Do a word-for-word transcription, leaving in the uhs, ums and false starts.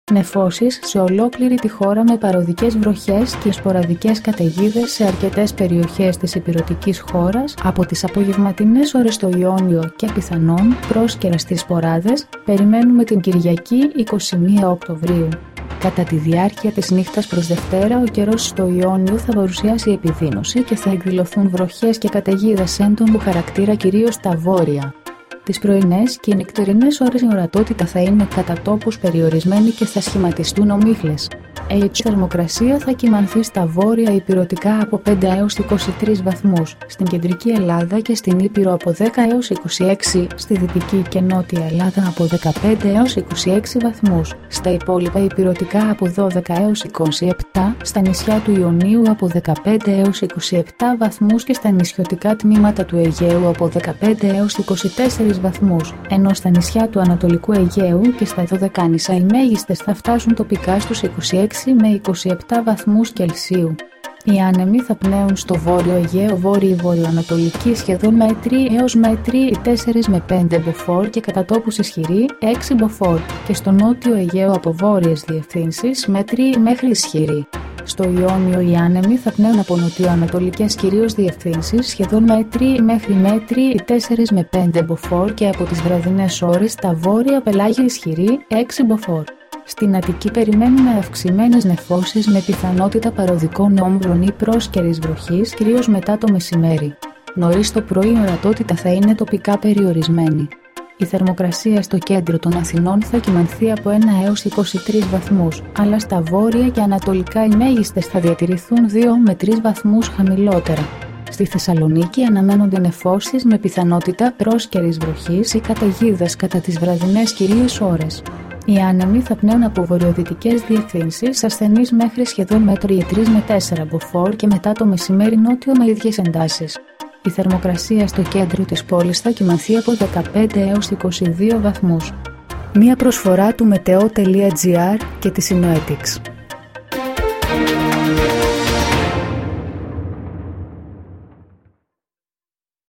Νεφώσεις σε ολόκληρη τη χώρα με παροδικές βροχές και σποραδικές καταιγίδες σε αρκετές περιοχές της ηπειρωτικής χώρας από τις απογευματινές ώρες στο Ιόνιο και πιθανόν πρόσκαιρα στις σποράδες, περιμένουμε την Κυριακή εικοστή πρώτη Οκτωβρίου. Κατά τη διάρκεια της νύχτας προς Δευτέρα, ο καιρός στο Ιόνιο θα παρουσιάσει επιδείνωση και θα εκδηλωθούν βροχές και καταιγίδες έντονου χαρακτήρα κυρίως στα βόρεια. Τις πρωινές και οι νυχτερινές ώρες η ορατότητα θα είναι κατά τόπους περιορισμένη και θα σχηματιστούν ομίχλες. Η θερμοκρασία θα κυμανθεί στα βόρεια ηπειρωτικά από πέντε έως είκοσι τρεις βαθμούς, στην κεντρική Ελλάδα και στην Ήπειρο από δέκα έως είκοσι έξι, στη δυτική και νότια Ελλάδα από δεκαπέντε έως είκοσι έξι βαθμούς, στα υπόλοιπα ηπειρωτικά από δώδεκα έως είκοσι επτά, στα νησιά του Ιωνίου από δεκαπέντε έως είκοσι επτά βαθμούς και στα νησιωτικά τμήματα του Αιγαίου από δεκαπέντε έως είκοσι τέσσερις βαθμούς, ενώ στα νησιά του Ανατολικού Αιγαίου και στα Δωδεκάνησα οι μέγιστες θα φτάσουν τοπικά στους είκοσι έξι με είκοσι επτά βαθμούς Κελσίου. Οι άνεμοι θα πνέουν στο βόρειο Αιγαίο βόρειο-βορειοανατολική σχεδόν μέτρη έως μέτρη τέσσερα με πέντε μποφόρ και κατά τόπους ισχυρή έξι μποφόρ και στο νότιο Αιγαίο από βόρειες διευθύνσεις μέτρη μέχρι ισχυρή. Στο Ιόνιο οι άνεμοι θα πνέουν από νοτιοανατολικές κυρίως διευθύνσεις σχεδόν μέτρη μέχρι μέτρη τέσσερα με πέντε μποφόρ και από τις βραδινές ώρες τα βόρεια πελάγια ισχυρή έξι μποφόρ. Στην Αττική περιμένουμε αυξημένες νεφώσεις με πιθανότητα παροδικών όμβρων ή πρόσκαιρης βροχής κυρίως μετά το μεσημέρι. Νωρίς το πρωί η ορατότητα θα είναι τοπικά περιορισμένη. Η θερμοκρασία στο κέντρο των Αθηνών θα κυμανθεί από ένα έως είκοσι τρεις βαθμούς, αλλά στα βόρεια και ανατολικά οι μέγιστες θα διατηρηθούν δύο με τρεις βαθμούς χαμηλότερα. Στη Θεσσαλονίκη αναμένονται νεφώσεις με πιθανότητα πρόσκαιρης βροχής ή καταιγίδας κατά τις βραδινές κυρίως ώρες. Οι άνεμοι θα πνέουν από βορειοδυτικές διευθύνσεις ασθενείς μέχρι σχεδόν μέτρη τρία με τέσσερα μποφόρ και μετά το μεσημέρι νότιο με ίδιες εντάσεις. Η θερμοκρασία στο κέντρο της πόλης θα κυμανθεί από δεκαπέντε έως είκοσι δύο βαθμούς. Μία προσφορά του μετεό τελεία τζι άρ και της Synoetics.